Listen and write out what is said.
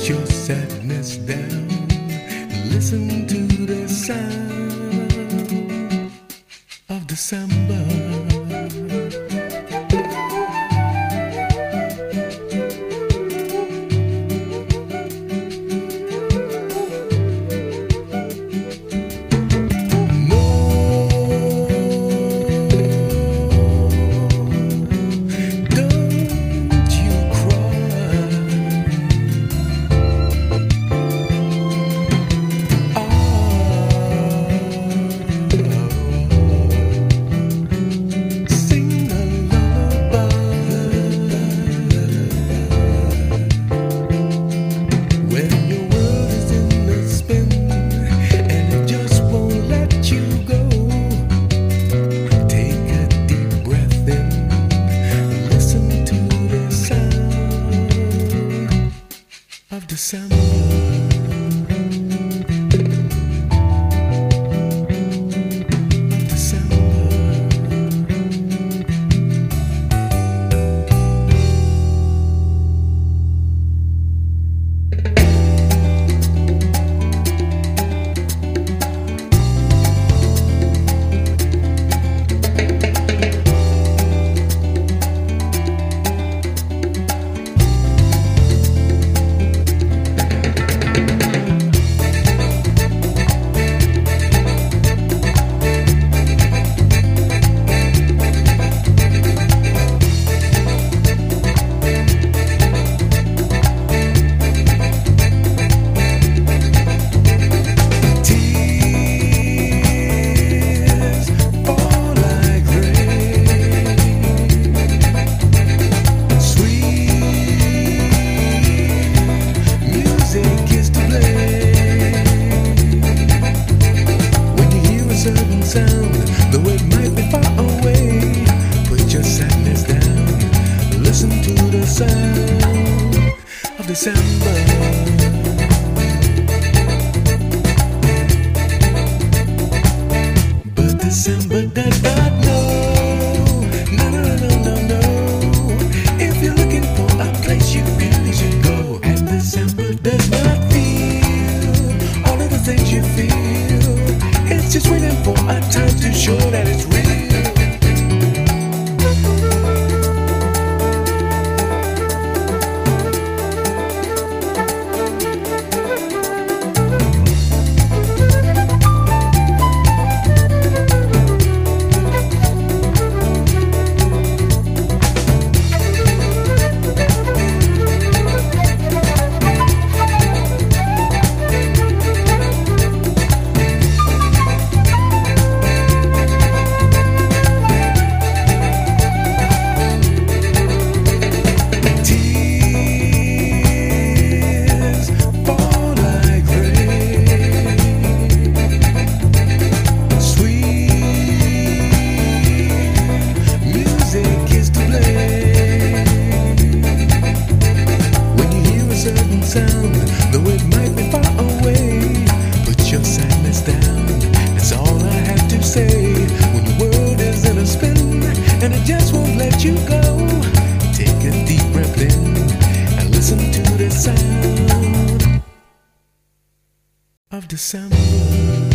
your sadness down and listen to the sound of December. December. Though it might be far away, put your sadness down. Listen to the sound of December. But December does not know. No, no, no, no, no. If you're looking for a place you feel you should go, and December does not feel all of the things you feel. It's just waiting for a time to show that it's real. Sound, though it might be far away, put your sadness down. That's all I have to say. When the world is in a spin and it just won't let you go, take a deep breath in and listen to the sound of December.